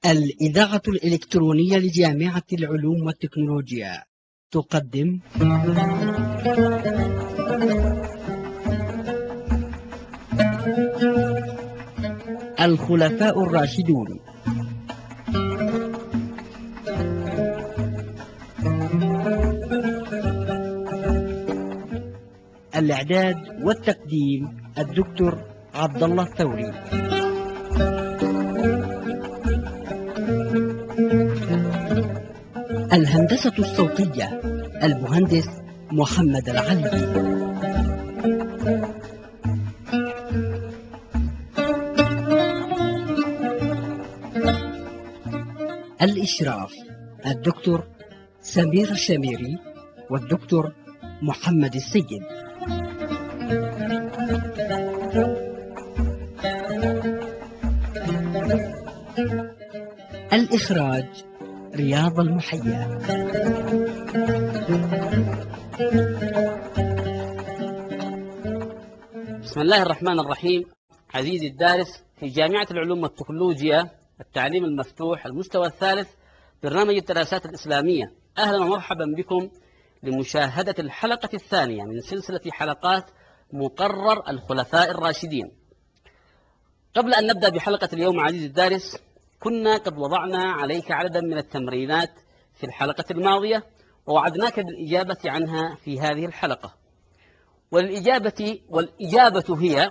الإذاعة الإلكترونية لجامعة العلوم والتكنولوجيا تقدم الخلفاء الراشدون. الإعداد والتقديم الدكتور عبد الله الثوري. الهندسة الصوتية المهندس محمد العلي. الإشراف الدكتور سمير الشميري والدكتور محمد السيد. الإخراج رياض المحيا. بسم الله الرحمن الرحيم. عزيزي الدارس في جامعة العلوم والتكنولوجيا التعليم المفتوح المستوى الثالث برنامج الدراسات الإسلامية، أهلا ومرحبا بكم لمشاهدة الحلقة الثانية من سلسلة حلقات مقرر الخلفاء الراشدين. قبل أن نبدأ بحلقة اليوم عزيزي الدارس، كنا قد وضعنا عليك عددا من التمرينات في الحلقة الماضية ووعدناك بالإجابة عنها في هذه الحلقة، والإجابة هي: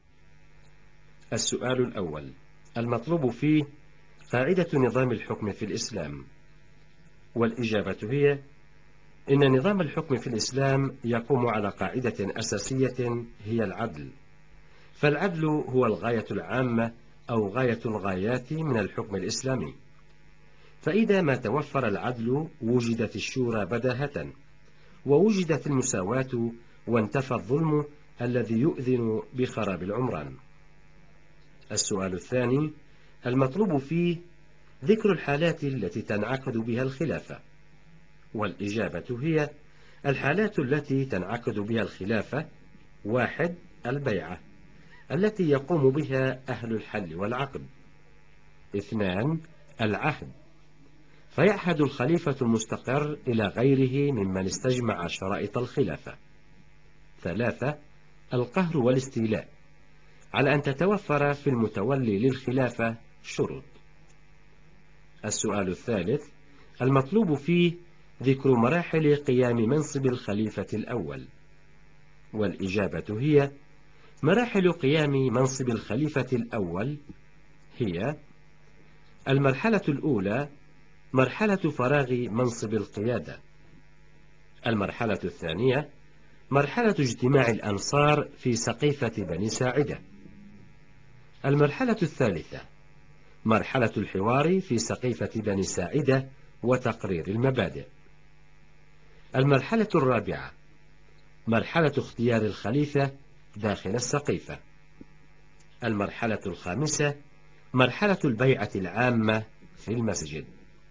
السؤال الأول، المطلوب فيه قاعدة نظام الحكم في الإسلام. والإجابة هي: إن نظام الحكم في الإسلام يقوم على قاعدة أساسية هي العدل، فالعدل هو الغاية العامة أو غاية الغايات من الحكم الإسلامي. فإذا ما توفر العدل وجدت الشورى بداهة، ووجدت المساواة وانتفى الظلم الذي يؤذن بخراب العمران. السؤال الثاني، المطلوب فيه ذكر الحالات التي تنعقد بها الخلافة. والإجابة هي: الحالات التي تنعقد بها الخلافة: 1. البيعة التي يقوم بها أهل الحل والعقد. 2. العهد، فيعهد الخليفة المستقر إلى غيره ممن استجمع شرائط الخلافة. 3. القهر والاستيلاء، على أن تتوفر في المتولي للخلافة شروط. السؤال الثالث، المطلوب فيه ذكر مراحل قيام منصب الخليفة الأول. والإجابة هي: مراحل قيام منصب الخليفة الأول هي: المرحلة الأولى مرحلة فراغ منصب القيادة. المرحلة الثانية مرحلة اجتماع الأنصار في سقيفة بني ساعدة. المرحلة الثالثة مرحلة الحوار في سقيفة بني ساعدة وتقرير المبادئ. المرحلة الرابعة مرحلة اختيار الخليفة داخل السقيفة. المرحلة الخامسة مرحلة البيعة العامة في المسجد.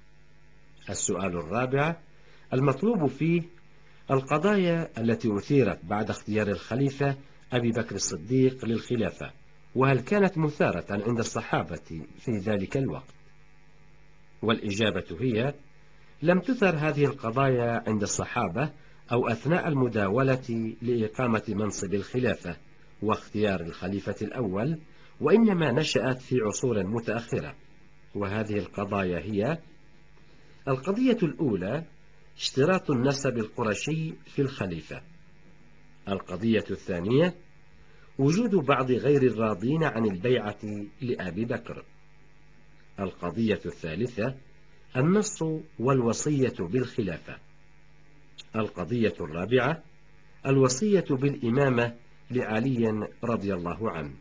السؤال الرابع، المطلوب فيه القضايا التي أثيرت بعد اختيار الخليفة أبي بكر الصديق للخلافة، وهل كانت مثارة عند الصحابة في ذلك الوقت؟ والإجابة هي: لم تثر هذه القضايا عند الصحابة أو أثناء المداولة لإقامة منصب الخلافة واختيار الخليفة الأول، وإنما نشأت في عصور متأخرة. وهذه القضايا هي: القضية الأولى اشتراط النسب القرشي في الخليفة. القضية الثانية وجود بعض غير الراضين عن البيعة لأبي بكر. القضية الثالثة النص والوصية بالخلافة. القضية الرابعة الوصية بالإمامة لعلي رضي الله عنه.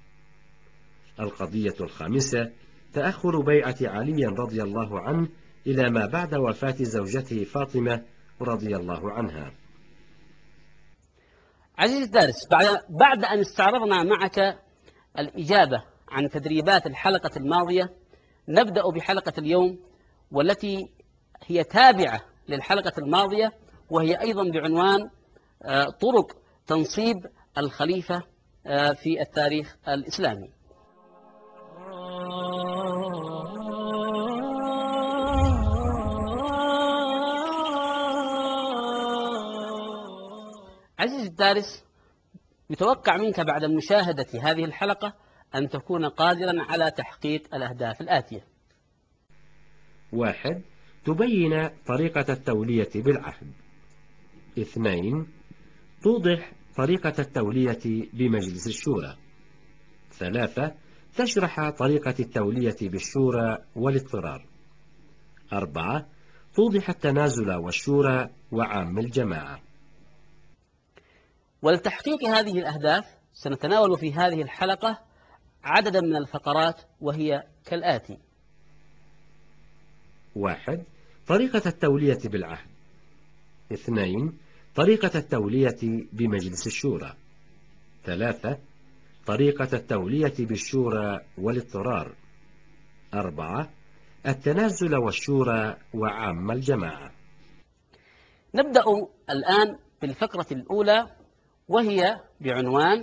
القضية الخامسة تأخر بيعة علي رضي الله عنه إلى ما بعد وفاة زوجته فاطمة رضي الله عنها. عزيزي الدارس، بعد أن استعرضنا معك الإجابة عن تدريبات الحلقة الماضية، نبدأ بحلقة اليوم، والتي هي تابعة للحلقة الماضية، وهي أيضا بعنوان طرق تنصيب الخليفة في التاريخ الإسلامي. عزيزي الدارس، يتوقع منك بعد مشاهدة هذه الحلقة أن تكون قادرا على تحقيق الأهداف الآتية. 1. تبين طريقة التولية بالعهد. 2. توضح طريقة التولية بمجلس الشورى. 3. تشرح طريقة التولية بالشورى والاضطرار. 4. توضح التنازل والشورى وعام الجماعة. ولتحقيق هذه الأهداف سنتناول في هذه الحلقة عددا من الفقرات، وهي كالآتي: 1. طريقة التولية بالعهد. 2. طريقة التولية بمجلس الشورى. 3. طريقة التولية بالشورى والاضطرار. 4. التنازل والشورى وعام الجماعة. نبدأ الآن بالفقرة الأولى، وهي بعنوان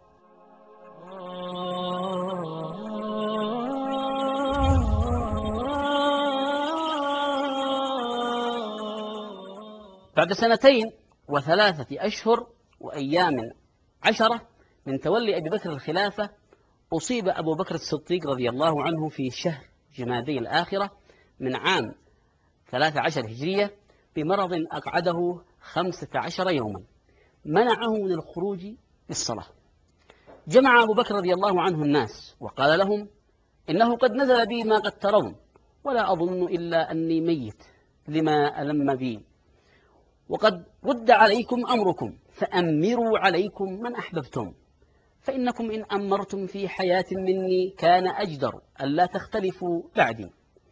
بعد 2 و3 أشهر وأيام 10 من تولي أبي بكر الخلافة، أصيب أبو بكر الصديق رضي الله عنه في شهر جمادي الآخرة من عام 13 هجرية بمرض أقعده 15 يوما منعه من الخروج للصلاة. جمع أبو بكر رضي الله عنه الناس وقال لهم: إنه قد نزل بي ما قد ترون، ولا أظن إلا أني ميت لما ألم بي، وقد رد عليكم أمركم، فأمروا عليكم من أحببتم، فإنكم إن أمرتم في حياة مني كان أجدر ألا تختلفوا بعدي.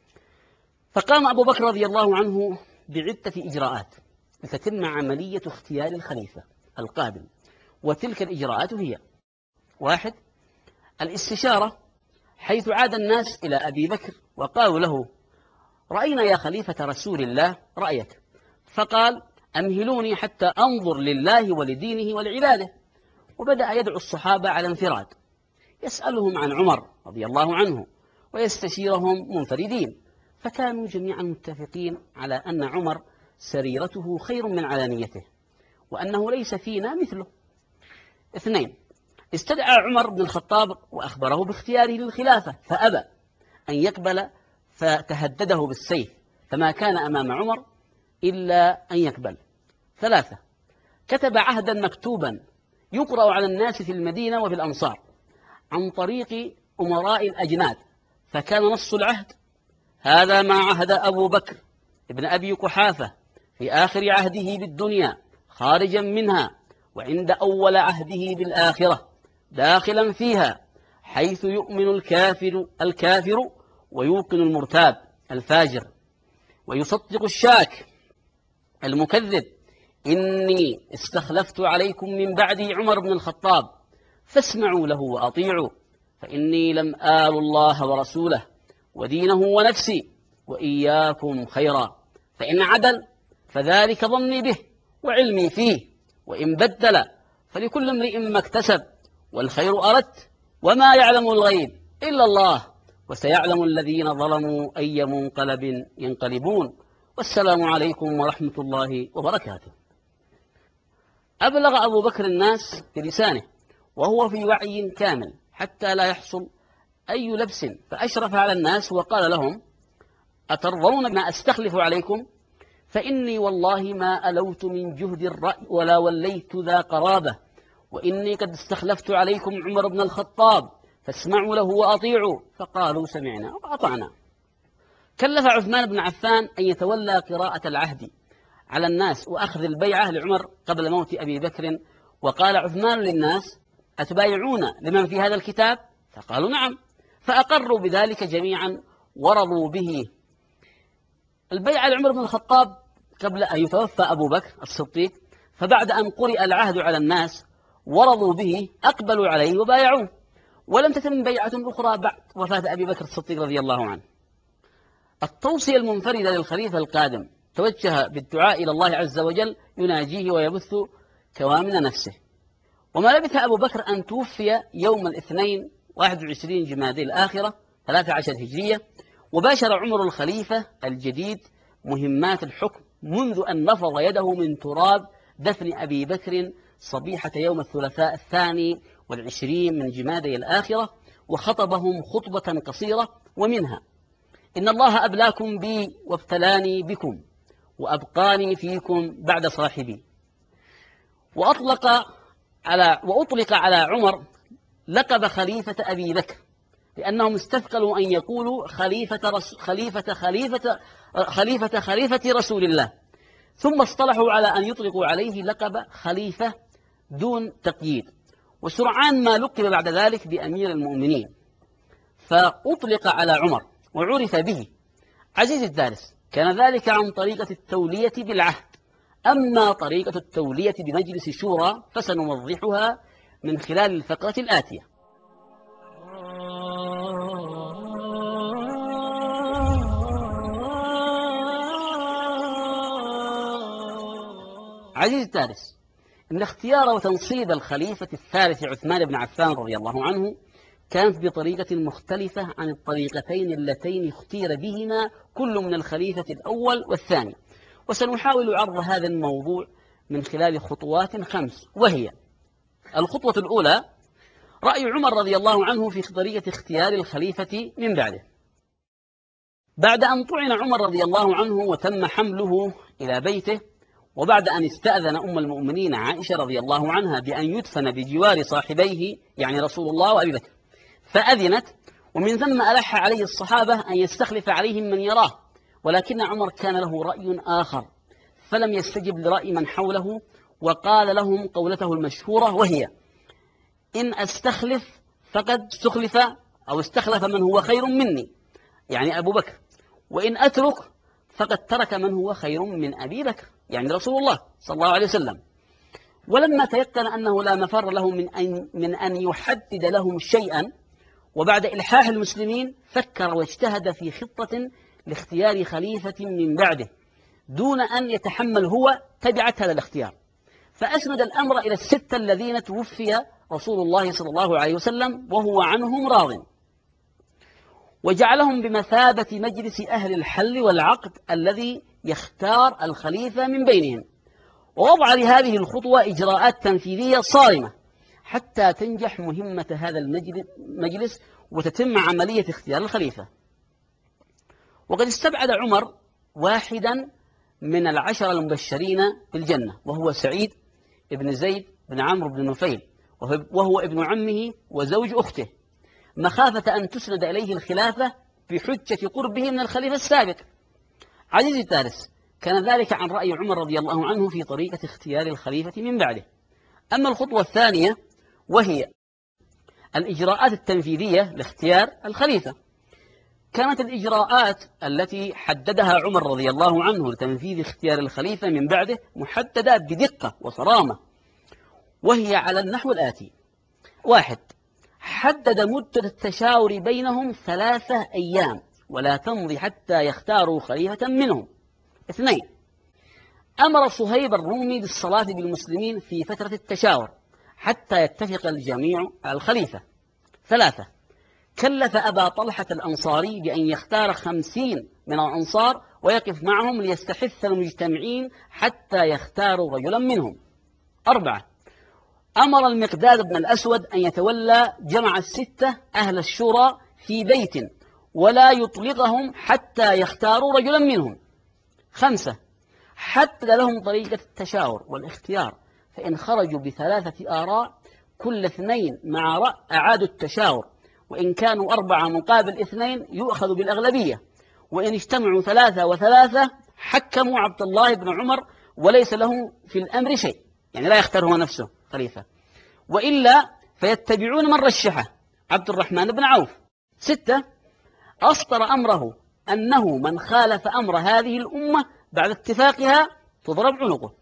فقام أبو بكر رضي الله عنه بعدة إجراءات لتتم عملية اختيار الخليفة القادم، وتلك الإجراءات هي: 1. الاستشارة، حيث عاد الناس إلى أبي بكر وقالوا له: رأينا يا خليفة رسول الله رأيك. فقال: أمهلوني حتى أنظر لله ولدينه ولعباده. وبدأ يدعو الصحابة على انفراد، يسألهم عن عمر رضي الله عنه ويستشيرهم منفردين، فكانوا جميعا متفقين على أن عمر سريرته خير من علانيته، وأنه ليس فينا مثله. 2. استدعى عمر بن الخطاب وأخبره باختياره للخلافة، فأبى أن يقبل، فتهدده بالسيف، فما كان أمام عمر إلا أن يقبل. 3. كتب عهدا مكتوبا يقرأ على الناس في المدينة وفي الأمصار عن طريق أمراء الأجناد، فكان نص العهد: هذا ما عهد أبو بكر ابن أبي قحافة في آخر عهده بالدنيا خارجا منها، وعند أول عهده بالآخرة داخلا فيها، حيث يؤمن الكافر ويوقن المرتاب الفاجر ويصدق الشاك المكذب. إني استخلفت عليكم من بعدي عمر بن الخطاب، فاسمعوا له وأطيعوا، فإني لم آل الله ورسوله ودينه ونفسي وإياكم خيرا، فإن عدل فذلك ظني به وعلمي فيه، وإن بدل فلكل امرئ ما اكتسب، والخير أردت، وما يعلم الغيب إلا الله، وسيعلم الذين ظلموا أي منقلب ينقلبون، والسلام عليكم ورحمة الله وبركاته. أبلغ أبو بكر الناس بلسانه وهو في وعي كامل حتى لا يحصل أي لبس، فأشرف على الناس وقال لهم: أترضون ما أستخلف عليكم؟ فإني والله ما ألوت من جهد الرأي ولا وليت ذا قرابة، وإني قد استخلفت عليكم عمر بن الخطاب، فاسمعوا له وأطيعوا. فقالوا: سمعنا وأطعنا. كلف عثمان بن عفان أن يتولى قراءة العهد على الناس وأخذ البيعة لعمر قبل موت أبي بكر، وقال عثمان للناس: أتبايعون لمن في هذا الكتاب؟ فقالوا: نعم. فأقروا بذلك جميعا ورضوا به. البيعة لعمر بن الخطاب قبل أن يتوفى أبو بكر الصديق، فبعد أن قرئ العهد على الناس ورضوا به أقبلوا عليه وبايعوه، ولم تتم بيعة أخرى بعد وفاة أبي بكر الصديق رضي الله عنه. التوصية المنفردة للخليفة القادم توجه بالدعاء إلى الله عز وجل يناجيه ويبث كوامن نفسه. وما لبث أبو بكر أن توفي يوم الاثنين 21 جمادي الآخرة 13 هجرية، وباشر عمر الخليفة الجديد مهمات الحكم منذ أن نفض يده من تراب دفن أبي بكر صبيحة يوم الثلاثاء 22 من جمادي الآخرة، وخطبهم خطبة قصيرة، ومنها: إن الله أبلاكم بي وابتلاني بكم وأبقاني فيكم بعد صاحبي. وأطلق على عمر لقب خليفة أبي بكر، لأنهم استثقلوا أن يقولوا خليفة رسول الله، ثم اصطلحوا على أن يطلقوا عليه لقب خليفة دون تقييد، وسرعان ما لقب بعد ذلك بأمير المؤمنين، فأطلق على عمر وعرف به. عزيزي الدارس، كان ذلك عن طريقة التولية بالعهد. أما طريقة التولية بمجلس الشورى فسنوضحها من خلال الفقرة الآتية. عزيزي الدارس، إن اختيار وتنصيب الخليفة الثالث عثمان بن عفان رضي الله عنه كانت بطريقة مختلفة عن الطريقتين اللتين اختير بهما كل من الخليفة الأول والثاني، وسنحاول عرض هذا الموضوع من خلال خطوات 5. وهي: الخطوة الأولى رأي عمر رضي الله عنه في طريقة اختيار الخليفة من بعده. بعد أن طعن عمر رضي الله عنه وتم حمله إلى بيته، وبعد أن استأذن أم المؤمنين عائشة رضي الله عنها بأن يدفن بجوار صاحبيه يعني رسول الله وأبي بكر، فأذنت، ومن ثم ألح عليه الصحابة أن يستخلف عليهم من يراه، ولكن عمر كان له رأي آخر، فلم يستجب لرأي من حوله، وقال لهم قولته المشهورة، وهي: إن أستخلف فقد استخلف أو استخلف من هو خير مني يعني أبو بكر، وإن أترك فقد ترك من هو خير من أبي بكر يعني رسول الله صلى الله عليه وسلم. ولما تيقن أنه لا مفر له من أن يحدد لهم شيئا، وبعد إلحاح المسلمين فكر واجتهد في خطة لاختيار خليفة من بعده دون أن يتحمل هو تبعة هذا الاختيار، فأسند الأمر إلى 6 الذين توفي رسول الله صلى الله عليه وسلم وهو عنهم راض، وجعلهم بمثابة مجلس أهل الحل والعقد الذي يختار الخليفة من بينهم، ووضع لهذه الخطوة إجراءات تنفيذية صارمة حتى تنجح مهمة هذا المجلس وتتم عملية اختيار الخليفة. وقد استبعد عمر واحدا من ال10 المبشرين بالجنة، وهو سعيد بن زيد بن عمرو بن نفيل، وهو ابن عمه وزوج أخته، مخافة أن تسند إليه الخلافة بحجة قربه من الخليفة السابق. عزيزي الدارس، كان ذلك عن رأي عمر رضي الله عنه في طريقة اختيار الخليفة من بعده. أما الخطوة الثانية وهي الإجراءات التنفيذية لاختيار الخليفة، كانت الإجراءات التي حددها عمر رضي الله عنه لتنفيذ اختيار الخليفة من بعده محددة بدقة وصرامة، وهي على النحو الآتي: 1. حدد مدة التشاور بينهم 3 أيام ولا تمضي حتى يختاروا خليفة منهم. 2. أمر صهيب الرومي بالصلاة بالمسلمين في فترة التشاور حتى يتفق الجميع على الخليفة. 3. كلف أبا طلحة الأنصاري بأن يختار 50 من الأنصار ويقف معهم ليستحث المجتمعين حتى يختاروا رجلا منهم. 4. أمر المقداد بن الأسود أن يتولى جمع 6 أهل الشورى في بيت ولا يطلقهم حتى يختاروا رجلا منهم. 5. حدد لهم طريقة التشاور والاختيار، فإن خرجوا ب3 آراء كل 2 مع رأي أعادوا التشاور، وإن كانوا 4 مقابل 2 يؤخذ بالأغلبية، وإن اجتمعوا 3 و3 حكموا عبد الله بن عمر وليس له في الأمر شيء، يعني لا يختار هو نفسه خليفة، وإلا فيتبعون من رشحه عبد الرحمن بن عوف. 6. أصدر أمره أنه من خالف أمر هذه الأمة بعد اتفاقها تضرب عنقه.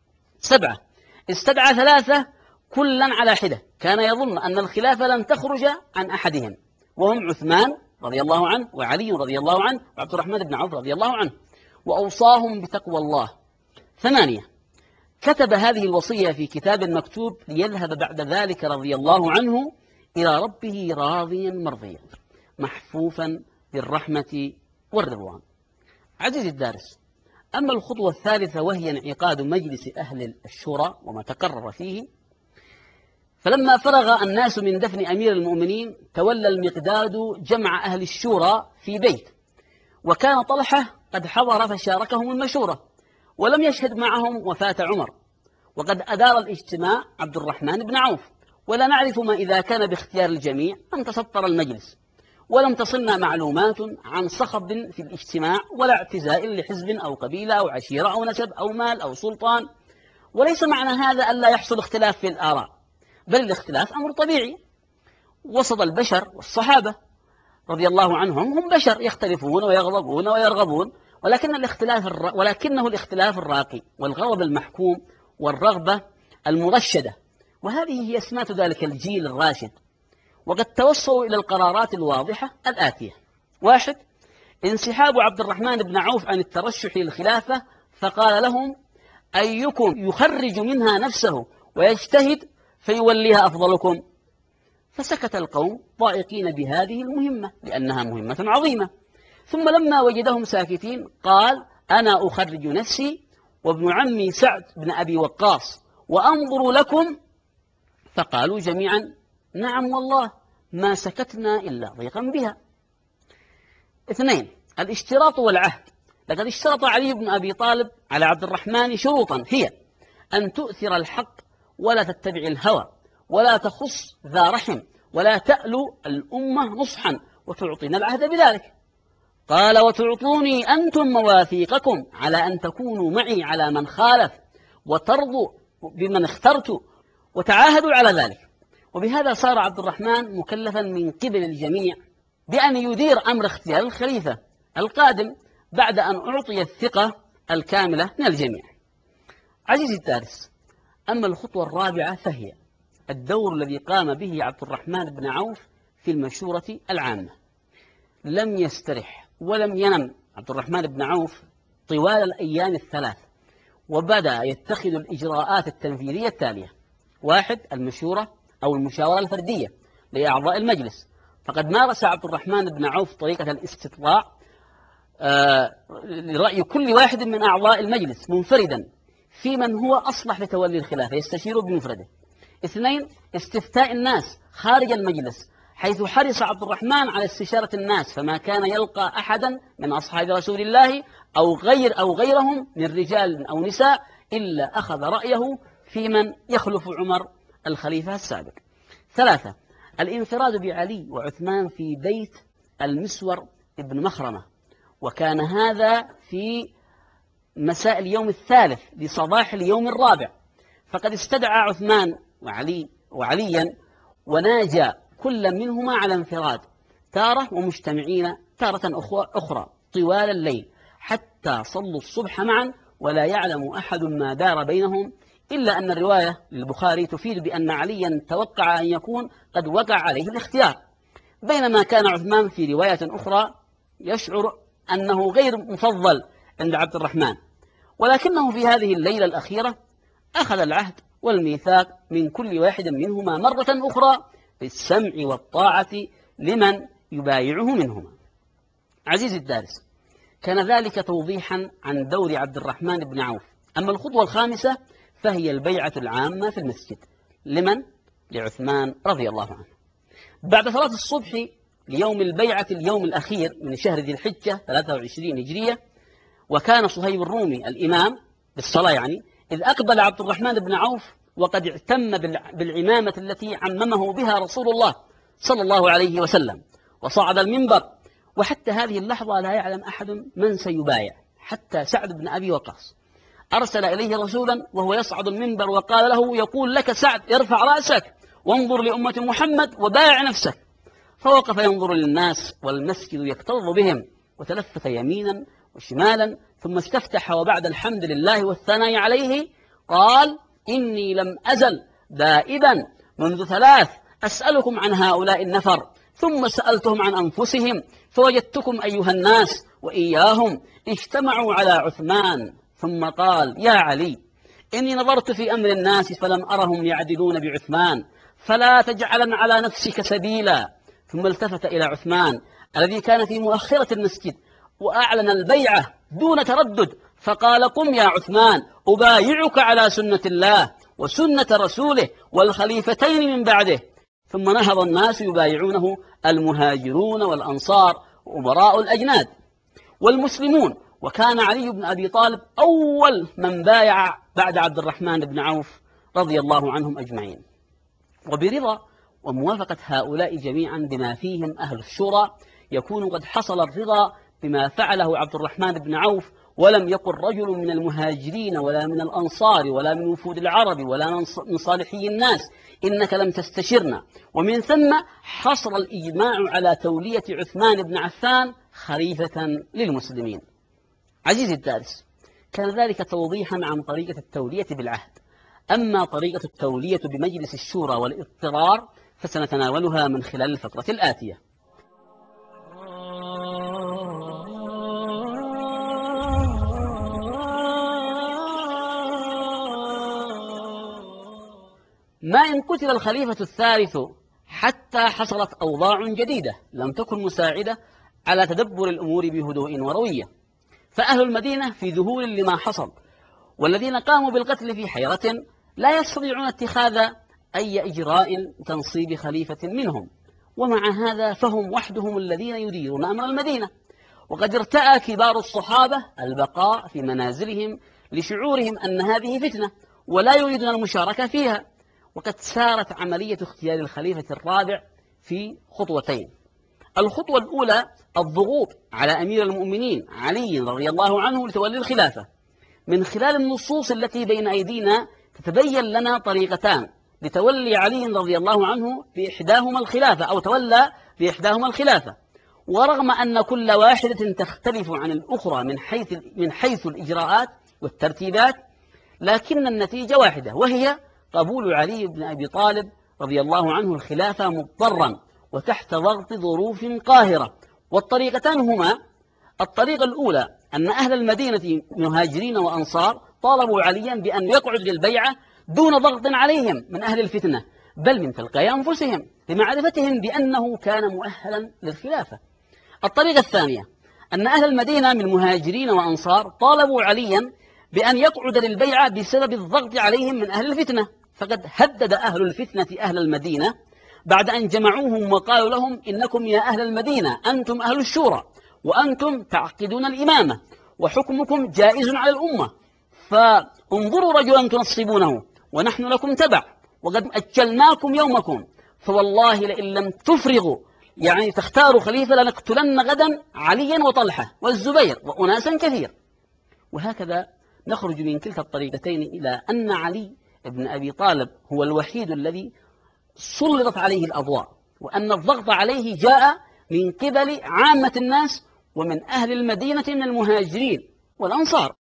7. استدعى 3 كلا على حدة كان يظن أن الخلافة لن تخرج عن أحدهم، وهم عثمان رضي الله عنه وعلي رضي الله عنه وعبد الرحمن بن عوف رضي الله عنه، وأوصاهم بتقوى الله. 8. كتب هذه الوصية في كتاب مكتوب ليذهب بعد ذلك رضي الله عنه إلى ربه راضيا مرضيا محفوفا بالرحمة والرضوان. عزيزي الدارس، أما الخطوة الثالثة وهي انعقاد مجلس أهل الشورى وما تقرر فيه، فلما فرغ الناس من دفن أمير المؤمنين تولى المقداد جمع أهل الشورى في بيت، وكان طلحة قد حضر فشاركهم المشورة ولم يشهد معهم وفاة عمر، وقد أدار الاجتماع عبد الرحمن بن عوف، ولا نعرف ما إذا كان باختيار الجميع أن تسطر المجلس، ولم تصلنا معلومات عن صخب في الاجتماع ولا اعتزاء لحزب أو قبيلة أو عشيرة أو نسب أو مال أو سلطان. وليس معنى هذا ألا يحصل اختلاف في الآراء، بل الاختلاف أمر طبيعي وسط البشر، والصحابة رضي الله عنهم هم بشر يختلفون ويغضبون ويرغبون، ولكنه الاختلاف الراقي والغضب المحكوم والرغبة المرشدة، وهذه هي سمات ذلك الجيل الراشد. وقد توصلوا إلى القرارات الواضحة الآتية: 1. انسحاب عبد الرحمن بن عوف عن الترشح للخلافة، فقال لهم: أيكم يخرج منها نفسه ويجتهد فيوليها أفضلكم؟ فسكت القوم ضائقين بهذه المهمة لأنها مهمة عظيمة. ثم لما وجدهم ساكتين قال: أنا أخرج نفسي وابن عمي سعد بن أبي وقاص وأنظر لكم. فقالوا جميعا: نعم والله ما سكتنا إلا ضيقا بها. 2. الاشتراط والعهد. لقد اشترط علي بن أبي طالب على عبد الرحمن شروطا، هي أن تؤثر الحق ولا تتبع الهوى، ولا تخص ذا رحم، ولا تألو الأمة نصحا، وتعطينا العهد بذلك. قال: وتعطوني أنتم مواثيقكم على أن تكونوا معي على من خالف، وترضوا بمن اخترت، وتعاهدوا على ذلك. وبهذا صار عبد الرحمن مكلفا من قبل الجميع بأن يدير أمر اختيار الخليفة القادم بعد أن أعطي الثقة الكاملة من الجميع. عزيزي الدارس، أما الخطوة الرابعة فهي الدور الذي قام به عبد الرحمن بن عوف في المشورة العامة. لم يسترح ولم ينم عبد الرحمن بن عوف طوال الأيام الثلاث، وبدأ يتخذ الإجراءات التنفيذية التالية: 1. المشورة أو المشاورة الفردية لأعضاء المجلس، فقد مارس عبد الرحمن بن عوف طريقة الاستطلاع لرأي كل واحد من أعضاء المجلس منفردا في من هو أصلح لتولي الخلافة، يستشير بمفرده. 2. استفتاء الناس خارج المجلس، حيث حرص عبد الرحمن على استشارة الناس، فما كان يلقى أحدا من أصحاب رسول الله أو غيرهم من رجال أو نساء إلا أخذ رأيه في من يخلف عمر الخليفة السابق. 3. الانفراد بعلي وعثمان في بيت المسور ابن مخرمة، وكان هذا في مساء اليوم الثالث لصباح اليوم الرابع، فقد استدعى عثمان وعليا وناجى كل منهما على انفراد تارة، ومجتمعين تارة أخرى طوال الليل حتى صلوا الصبح معا، ولا يعلم أحد ما دار بينهم، إلا أن الرواية للبخاري تفيد بأن عليا توقع أن يكون قد وقع عليه الاختيار، بينما كان عثمان في رواية أخرى يشعر أنه غير مفضل عند عبد الرحمن، ولكنه في هذه الليلة الأخيرة أخذ العهد والميثاق من كل واحد منهما مرة أخرى بالسمع والطاعة لمن يبايعه منهما. عزيزي الدارس، كان ذلك توضيحا عن دور عبد الرحمن بن عوف. أما الخطوة الخامسة فهي البيعة العامة في المسجد. لمن؟ لعثمان رضي الله عنه. بعد صلاة الصبح ليوم البيعة اليوم الأخير من شهر ذي الحجة 23 هجرية، وكان صهيب الرومي الإمام بالصلاة إذ أقبل عبد الرحمن بن عوف وقد اعتم بالعمامة التي عممه بها رسول الله صلى الله عليه وسلم، وصعد المنبر، وحتى هذه اللحظة لا يعلم أحد من سيبايع، حتى سعد بن أبي وقاص أرسل إليه رسولا وهو يصعد المنبر وقال له: يقول لك سعد ارفع رأسك وانظر لأمة محمد وبايع نفسك. فوقف ينظر للناس والمسجد يكتظ بهم، وتلفت يمينا وشمالا، ثم استفتح وبعد الحمد لله والثناء عليه قال: إني لم أزل دائبا منذ 3 أسألكم عن هؤلاء النفر، ثم سألتهم عن أنفسهم، فوجدتكم أيها الناس وإياهم اجتمعوا على عثمان. ثم قال: يا علي، إني نظرت في أمر الناس فلم أرهم يعدلون بعثمان، فلا تجعلن على نفسك سبيلا. ثم التفت إلى عثمان الذي كان في مؤخرة المسجد وأعلن البيعة دون تردد، فقال قم يا عثمان أبايعك على سنة الله وسنة رسوله والخليفتين من بعده. ثم نهض الناس يبايعونه، المهاجرون والأنصار وأمراء الأجناد والمسلمون، وكان علي بن أبي طالب أول من بايع بعد عبد الرحمن بن عوف رضي الله عنهم أجمعين. وبرضا وموافقة هؤلاء جميعا بما فيهم أهل الشورى يكون قد حصل الرضا بما فعله عبد الرحمن بن عوف، ولم يقل رجل من المهاجرين ولا من الأنصار ولا من وفود العرب ولا من صالحي الناس إنك لم تستشرنا. ومن ثم حصل الإجماع على تولية عثمان بن عفان خليفة للمسلمين. عزيزي الدارس، كان ذلك توضيحا عن طريقة التولية بالعهد. أما طريقة التولية بمجلس الشورى والاضطرار فسنتناولها من خلال الفقرة الآتية. ما إن قتل الخليفة الثالث حتى حصلت أوضاع جديدة لم تكن مساعدة على تدبر الأمور بهدوء وروية، فأهل المدينة في ذهول لما حصل، والذين قاموا بالقتل في حيرة لا يستطيعون اتخاذ أي إجراء تنصيب خليفة منهم، ومع هذا فهم وحدهم الذين يديرون أمر المدينة. وقد ارتأى كبار الصحابة البقاء في منازلهم لشعورهم أن هذه فتنة ولا يريدون المشاركة فيها. وقد سارت عملية اختيار الخليفة الرابع في خطوتين. الخطوة الأولى الضغوط على أمير المؤمنين علي رضي الله عنه لتولي الخلافة. من خلال النصوص التي بين أيدينا تتبين لنا طريقتان لتولي علي رضي الله عنه بإحداهما الخلافة، أو تولى بإحداهما الخلافة. ورغم أن كل واحدة تختلف عن الأخرى من حيث الإجراءات والترتيبات، لكن النتيجة واحدة، وهي قبول علي بن أبي طالب رضي الله عنه الخلافة مضطرا وتحت ضغط ظروف قاهرة. والطريقتان هما: الطريقة الأولى أن أهل المدينة مهاجرين وأنصار طالبوا عليا بأن يقعد للبيعة دون ضغط عليهم من أهل الفتنة، بل من تلقاء أنفسهم لمعرفتهم بأنه كان مؤهلا للخلافة. الطريقة الثانية أن أهل المدينة من مهاجرين وأنصار طالبوا عليا بأن يقعد للبيعة بسبب الضغط عليهم من أهل الفتنة، فقد هدد أهل الفتنة أهل المدينة بعد أن جمعوهم وقالوا لهم: إنكم يا أهل المدينة أنتم أهل الشورى، وأنتم تعقدون الإمامة، وحكمكم جائز على الأمة، فانظروا رجلا تنصبونه ونحن لكم تبع، وقد أجلناكم يومكم، فوالله لئن لم تفرغوا يعني تختاروا خليفة لنقتلن غدا عليا وطلحة والزبير وأناسا كثير. وهكذا نخرج من كلتا الطريقتين إلى أن علي بن أبي طالب هو الوحيد الذي سلطت عليه الأضواء، وأن الضغط عليه جاء من قبل عامة الناس ومن أهل المدينة من المهاجرين والأنصار.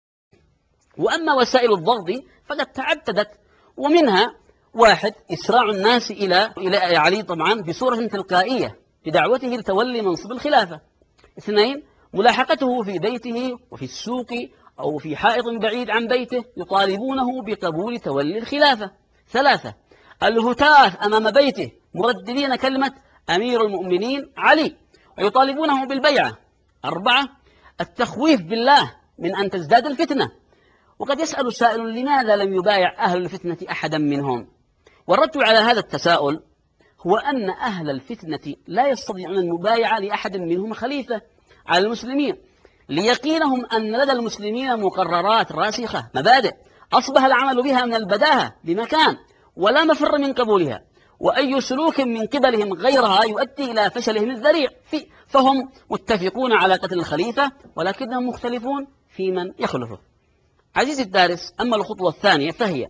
وأما وسائل الضغط فقد تعددت، ومنها: واحد، إسراع الناس إلى علي طبعا بصورة تلقائية بدعوته لتولي منصب الخلافة. اثنين، ملاحقته في بيته وفي السوق أو في حائط بعيد عن بيته يطالبونه بقبول تولي الخلافة. ثلاثة، الهتاف أمام بيته مرددين كلمة أمير المؤمنين علي ويطالبونه بالبيعة. أربعة، التخويف بالله من أن تزداد الفتنة. وقد يسأل سائل: لماذا لم يبايع أهل الفتنة أحدا منهم؟ والرد على هذا التساؤل هو أن أهل الفتنة لا يستطيعون المبايعة لأحد منهم خليفة على المسلمين، ليقينهم أن لدى المسلمين مقررات راسخة، مبادئ أصبح العمل بها من البداهة بمكان ولا مفر من قبولها، وأي سلوك من قبلهم غيرها يؤدي إلى فشلهم الذريع فهم متفقون على قتل الخليفة، ولكنهم مختلفون في من يخلفه. عزيزي الدارس، أما الخطوة الثانية فهي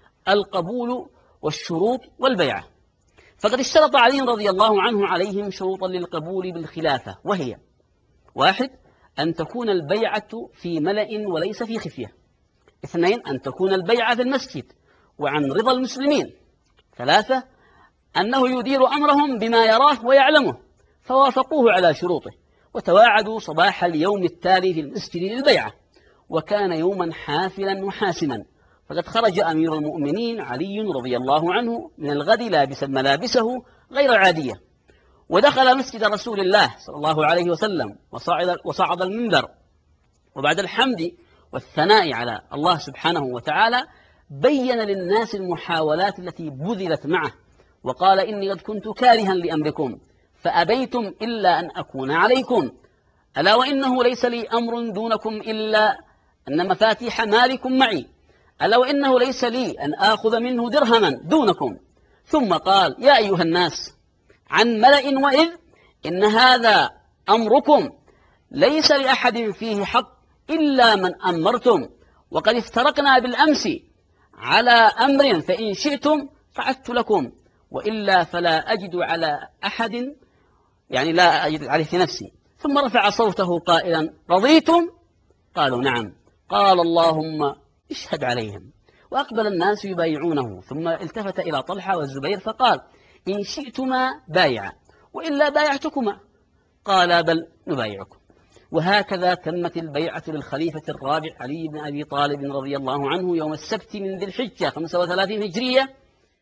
القبول والشروط والبيعة. فقد اشترط علي رضي الله عنه عليهم شروطا للقبول بالخلافة، وهي: واحد، أن تكون البيعة في ملأ وليس في خفية. اثنين، أن تكون البيعة في المسجد وعن رضا المسلمين. ثلاثة، أنه يدير أمرهم بما يراه ويعلمه، فوافقوه على شروطه وتواعدوا صباح اليوم التالي في المسجد للبيعة، وكان يوما حافلا وحاسما، فقد خرج أمير المؤمنين علي رضي الله عنه من الغد لابسا ملابسه غير عادية، ودخل مسجد رسول الله صلى الله عليه وسلم وصعد المنبر، وبعد الحمد والثناء على الله سبحانه وتعالى بين للناس المحاولات التي بذلت معه، وقال: إني قد كنت كارها لأمركم فأبيتم إلا أن أكون عليكم، ألا وإنه ليس لي أمر دونكم إلا أن مفاتيح مالكم معي، ألا وإنه ليس لي أن آخذ منه درهما دونكم. ثم قال: يا أيها الناس، عن ملأ وإذ إن هذا أمركم ليس لأحد فيه حق إلا من أمرتم، وقد افترقنا بالأمس على أمر فإن شئتم فعدت لكم، وإلا فلا أجد على أحد، يعني لا أجد عليه في نفسي. ثم رفع صوته قائلا: رضيتم؟ قالوا: نعم. قال: اللهم اشهد عليهم. وأقبل الناس يبايعونه، ثم التفت إلى طلحة والزبير فقال: إن شئتما بايعا وإلا بايعتكما. قال: بل نبايعكم. وهكذا تمت البيعة للخليفة الرابع علي بن أبي طالب رضي الله عنه يوم السبت من ذي الحجة 35 هجرية.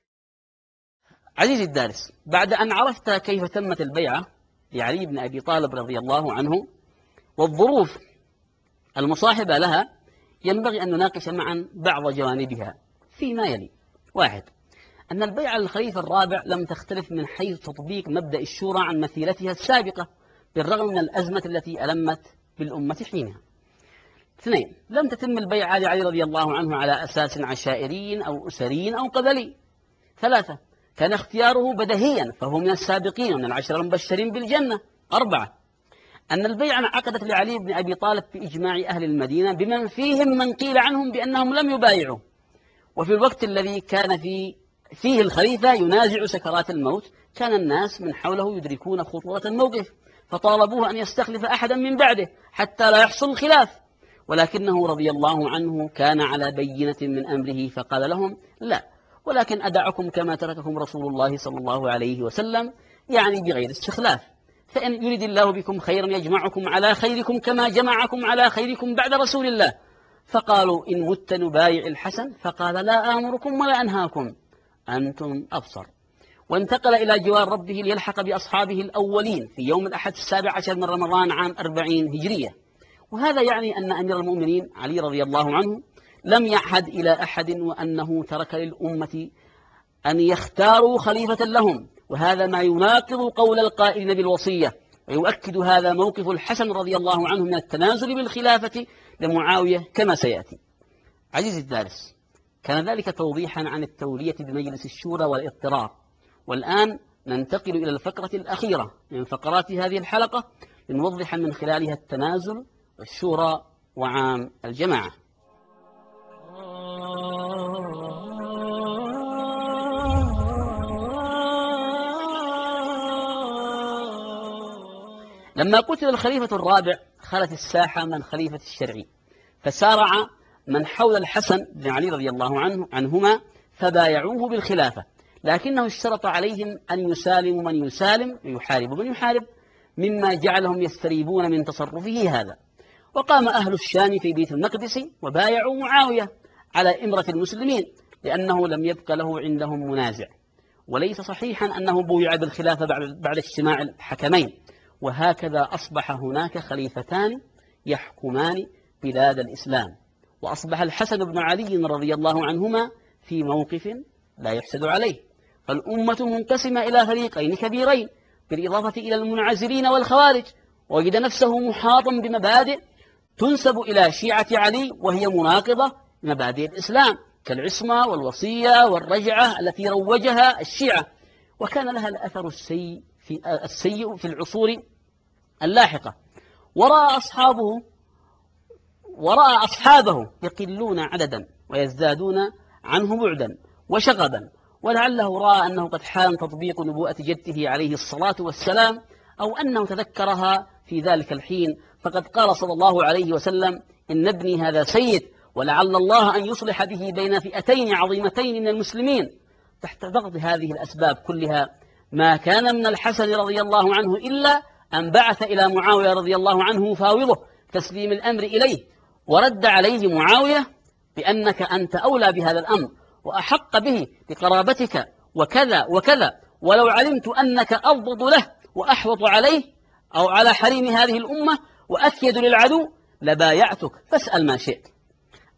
عزيزي الدارس، بعد أن عرفت كيف تمت البيعة لعلي بن أبي طالب رضي الله عنه والظروف المصاحبة لها، ينبغي أن نناقش معا بعض جوانبها فيما يلي. 1. أن البيعة للخليفة الرابع لم تختلف من حيث تطبيق مبدأ الشورى عن مثيلتها السابقة، بالرغم من الأزمة التي ألمت بالأمة حينها. 2. لم تتم البيعة لعلي رضي الله عنه على أساس عشائري أو أسري أو قبلي. 3. كان اختياره بديهيا، فهو من السابقين ومن العشرة المبشرين بالجنة. 4. أن البيعة انعقدت لعلي بن أبي طالب بإجماع أهل المدينة، بمن فيهم من قيل عنهم بأنهم لم يبايعوا، وفي الوقت الذي كان فيه الخليفة ينازع سكرات الموت، كان الناس من حوله يدركون خطورة الموقف، فطالبوه أن يستخلف أحدا من بعده حتى لا يحصل الخلاف، ولكنه رضي الله عنه كان على بينة من أمره، فقال لهم: لا، ولكن أدعكم كما ترككم رسول الله صلى الله عليه وسلم، يعني بغير استخلاف، فإن يريد الله بكم خيرا يجمعكم على خيركم كما جمعكم على خيركم بعد رسول الله. فقالوا: إن مت نبايع الحسن. فقال: لا آمركم ولا أنهاكم، أنتم أبصر. وانتقل إلى جوار ربه ليلحق بأصحابه الأولين في يوم الأحد 17 من رمضان عام 40 هجرية. وهذا يعني أن أمير المؤمنين علي رضي الله عنه لم يعهد إلى أحد، وأنه ترك للأمة أن يختاروا خليفة لهم، وهذا ما يناقض قول القائلين بالوصية، ويؤكد هذا موقف الحسن رضي الله عنه من التنازل بالخلافة لمعاوية كما سيأتي. عزيزي الدارس، كان ذلك توضيحا عن التولية بمجلس الشورى والاضطرار. والآن ننتقل إلى الفقرة الأخيرة من فقرات هذه الحلقة، لنوضح من خلالها التنازل والشورى وعام الجماعة. لما قتل الخليفة الرابع خلت الساحة من الخليفة الشرعي، فسارع من حول الحسن بن علي رضي الله عنهما فبايعوه بالخلافة، لكنه اشترط عليهم أن يسالموا من يسالم ويحاربوا من يحارب، مما جعلهم يستريبون من تصرفه هذا. وقام أهل الشام في بيت المقدس وبايعوا معاوية على إمرة المسلمين، لأنه لم يبق له عندهم منازع، وليس صحيحا أنه بويع بالخلافة بعد اجتماع الحكمين. وهكذا أصبح هناك خليفتان يحكمان بلاد الإسلام، وأصبح الحسن بن علي رضي الله عنهما في موقف لا يحسد عليه، فالأمة منقسمة إلى فريقين كبيرين، بالإضافة إلى المنعزلين والخوارج، وجد نفسه محاطا بمبادئ تنسب إلى شيعة علي، وهي مناقضة لمبادئ الإسلام كالعصمة والوصية والرجعة التي روجها الشيعة، وكان لها الأثر السيء في العصور اللاحقة. ورأى أصحابه يقلون عددا ويزدادون عنه بعدا وشغبا، ولعله رأى أنه قد حان تطبيق نبوءة جده عليه الصلاة والسلام، أو أنه تذكرها في ذلك الحين، فقد قال صلى الله عليه وسلم: إن ابني هذا سيد، ولعل الله أن يصلح به بين فئتين عظيمتين من المسلمين. تحت ضغط هذه الأسباب كلها ما كان من الحسن رضي الله عنه إلا أن بعث إلى معاوية رضي الله عنه مفاوضه تسليم الأمر إليه، ورد عليه معاوية بأنك أنت أولى بهذا الأمر وأحق به لقرابتك وكذا وكذا، ولو علمت أنك أضبط له وأحوط عليه أو على حريم هذه الأمة وأكيد للعدو لبايعتك، فاسأل ما شئت.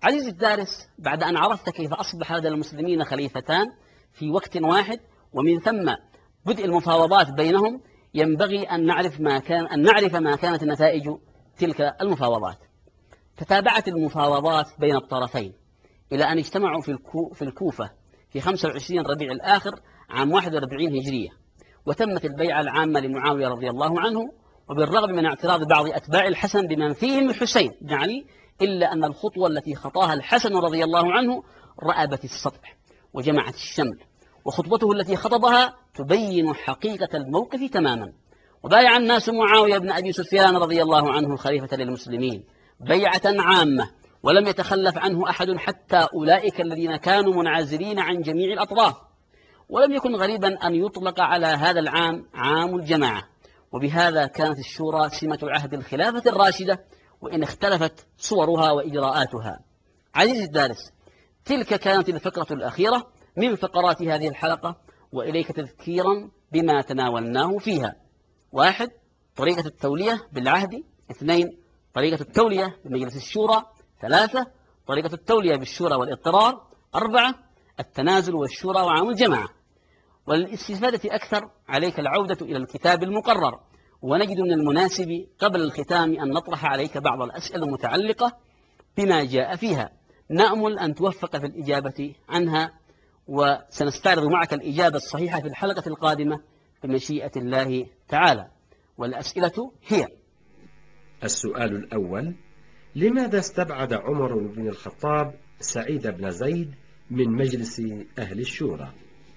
عزيزي الدارس، بعد أن عرفت كيف أصبح لدى المسلمين خليفتان في وقت واحد ومن ثم بدء المفاوضات بينهم، ينبغي أن نعرف ما كانت نتائج تلك المفاوضات. تتابعت المفاوضات بين الطرفين إلى أن اجتمعوا في الكوفة في 25 ربيع الآخر عام 41 هجرية، وتمت البيعة العامة لمعاوية رضي الله عنه، وبالرغم من اعتراض بعض أتباع الحسن بمن فيهم الحسين بن علي، إلا أن الخطوة التي خطاها الحسن رضي الله عنه رأبت السطح وجمعت الشمل، وخطبته التي خطبها تبين حقيقة الموقف تماما. وبايع الناس معاوية بن أبي سفيان رضي الله عنه الخليفة للمسلمين بيعة عامة، ولم يتخلف عنه أحد حتى أولئك الذين كانوا منعزلين عن جميع الأطراف. ولم يكن غريبا أن يطلق على هذا العام عام الجماعة، وبهذا كانت الشورى سمة عهد الخلافة الراشدة، وإن اختلفت صورها وإجراءاتها. عزيزي الدارس، تلك كانت الفقرة الأخيرة من فقرات هذه الحلقة، وإليك تذكيرا بما تناولناه فيها: 1. طريقة التولية بالعهد. 2. طريقة التولية بمجلس الشورى. 3. طريقة التولية بالشورى والاضطرار. 4. التنازل والشورى وعام الجماعة. وللاستفادة أكثر عليك العودة إلى الكتاب المقرر، ونجد من المناسب قبل الختام أن نطرح عليك بعض الأسئلة المتعلقة بما جاء فيها، نأمل أن توفق في الإجابة عنها، وسنستعرض معك الإجابة الصحيحة في الحلقة القادمة بمشيئة الله تعالى. والأسئلة هي: السؤال الأول: لماذا استبعد عمر بن الخطاب سعيد بن زيد من مجلس أهل الشورى؟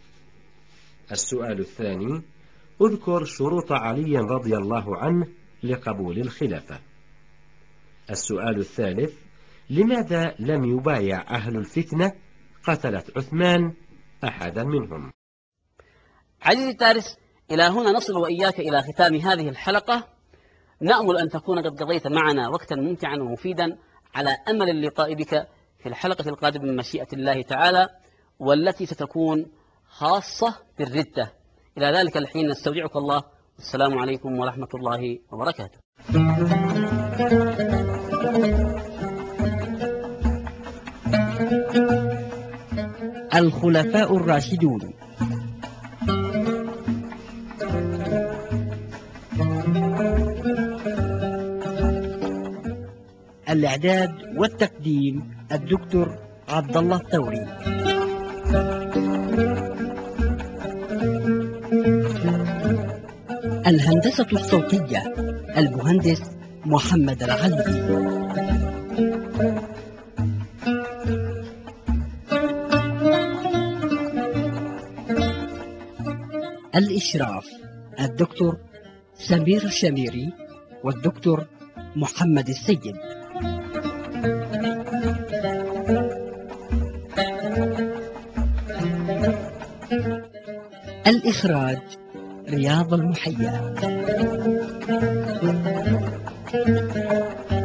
السؤال الثاني: اذكر شروط علي رضي الله عنه لقبول الخلافة. السؤال الثالث: لماذا لم يبايع أهل الفتنة قتلة عثمان أحدا منهم؟ عزيزي الدارس، إلى هنا نصل وإياك إلى ختام هذه الحلقة. نأمل أن تكون قد قضيت معنا وقتا ممتعا ومفيدا، على أمل اللقاء بك في الحلقة القادمة من مشيئة الله تعالى، والتي ستكون خاصة بالردة. إلى ذلك الحين نستودعك الله، والسلام عليكم ورحمة الله وبركاته. الخلفاء الراشدون. الإعداد والتقديم الدكتور عبد الله الثوري. الهندسة الصوتية المهندس محمد العلي. الإشراف الدكتور سمير الشميري والدكتور محمد السيد. الإخراج رياض المحيا.